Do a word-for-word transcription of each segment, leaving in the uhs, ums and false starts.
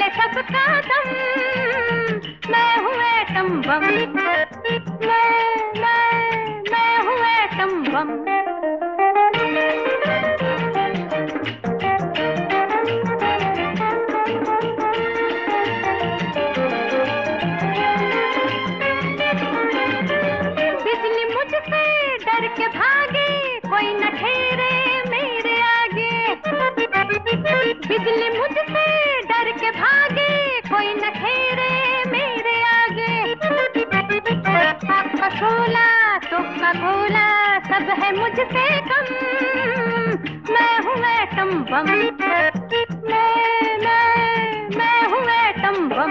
है सबका दम, मैं हूँ एटम बम, मैं मैं मैं हूँ एटम बम। बिजली मुझसे डर के भागे, कोई न ठहरे मेरे आगे। बिजली मुझसे डर के भागे, कोई न ठहरे मेरे आगे। आँख का शोला तो का गोला, सब है मुझसे कम, मैं हूँ एटम बम, मैं मैं मैं हूँ एटम बम।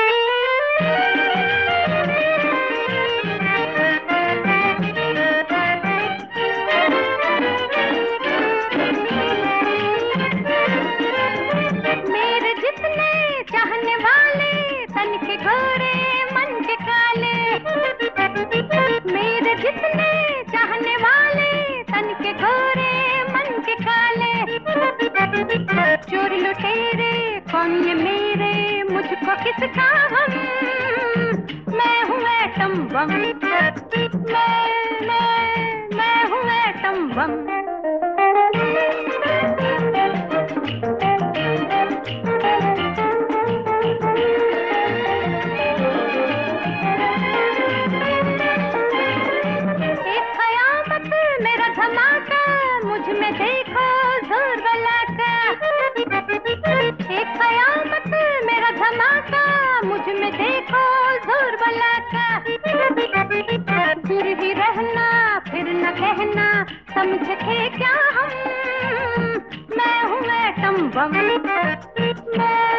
मेरे जितने चाहने वाले, तन के गोरे मन के काले। मेरे जितने चाहने वाले, तन के गोरे मन के काले। चोर लुटेरे कौन ये मेरे, मुझको किसका गम, मैं हूँ एटम बम, मैं मैं मैं हूँ एटम बम। एक कयामत मेरा धमाका, मुझ में देखो जोर बला का। एक कयामत मेरा धमाका, मुझ में देखो जोर बला का। दूर ही रहना फिर न कहना, समझे थे क्या हम, मैं हूँ एटम बम, मैं